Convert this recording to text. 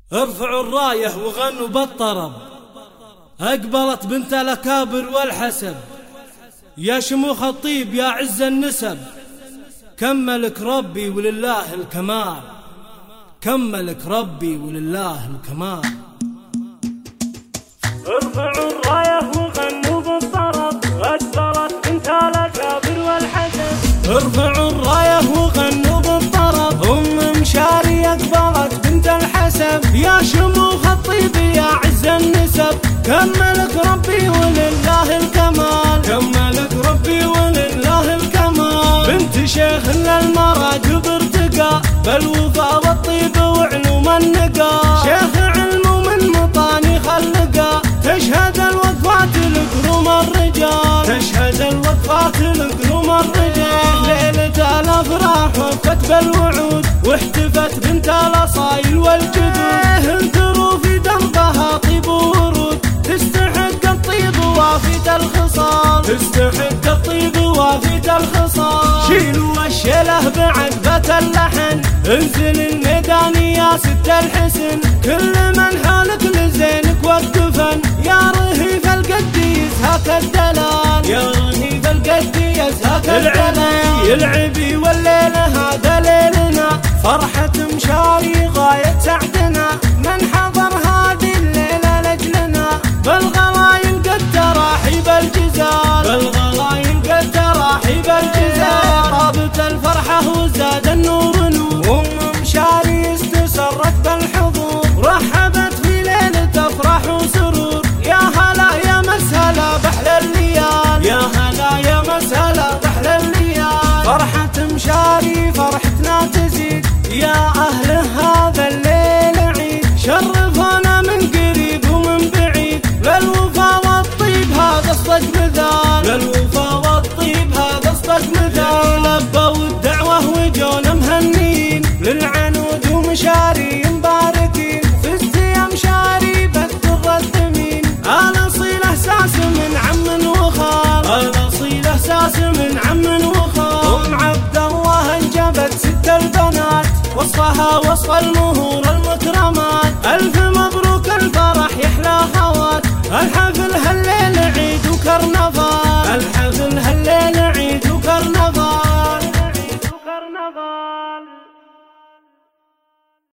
ارفعوا الراية وغنوا بالطرب، أقبلت بنت الأكابر والحسب، يا شموخ الطيب يا عز النسب، كملك ربي ولله الكمال، كملك ربي ولله الكمال. ارفعوا الراية وغنوا بالطرب، أقبلت بنت الأكابر والحسب. ارفعوا الراية وغنوا بالطرب، مشاري أقبلت بنت الحسب، يا شموخ الطيب يا عز النسب، كملك ربي ولله الكمال، كملك ربي ولله الكمال. بنت شيخ للمراجب ارتقى، بالوفا والطيب وعلوم النقا، شيخ علم ومن مطاني خلقا، تشهد الوقفات لقروم الرجال، تشهد الوقفات لقروم الرجال. ليلة الأفراح وفت بالوعود، واحتفت بنت الأصايل والجدود، انثروا في دربها طيب ورود، تستحق الطيب وافيت الخصال، تستحق الطيب وافيت الخصال. شيلوا الشيله بعقبة اللحن، انزل الميدان يا ست الحسن، كل من حالك لزينك وقفن، يا رهيف القد يزهك الدلال، يا رهيف القد يزهك الدلال. العبي والليل هذا ليلنا، فرحة مشاري غاية سعدنا، من حضر هذه الليلة لجلنا، بالغلايل قد تراحيب الجزال، بالغلايل قد تراحيب الجزال. رابط الفرحة وزاد النور نور، مشاري استسرت بالحضور، رحبت في ليلة افراح وسرور، يا هلا يا مسهلا بحلى الليال، يا هلا يا مسهلا بحلى الليال. فرحة مشاري فرحتنا تزيد، يا أهل هذا الليل عيد، شرفونا من قريب ومن بعيد، للوفا والطيب هذا صدق مثال، للوفا والطيب هذا صدق مثال. لبوا الدعوة وجونا مهنين، للعنود ومشاري مباركين، فزت يا مشاري بالدر الثمين، الأصيل إحساس من عم وخال، الأصيل إحساس من عم وخال. أم عبد الله انجبت ست البنات، وصفها وصف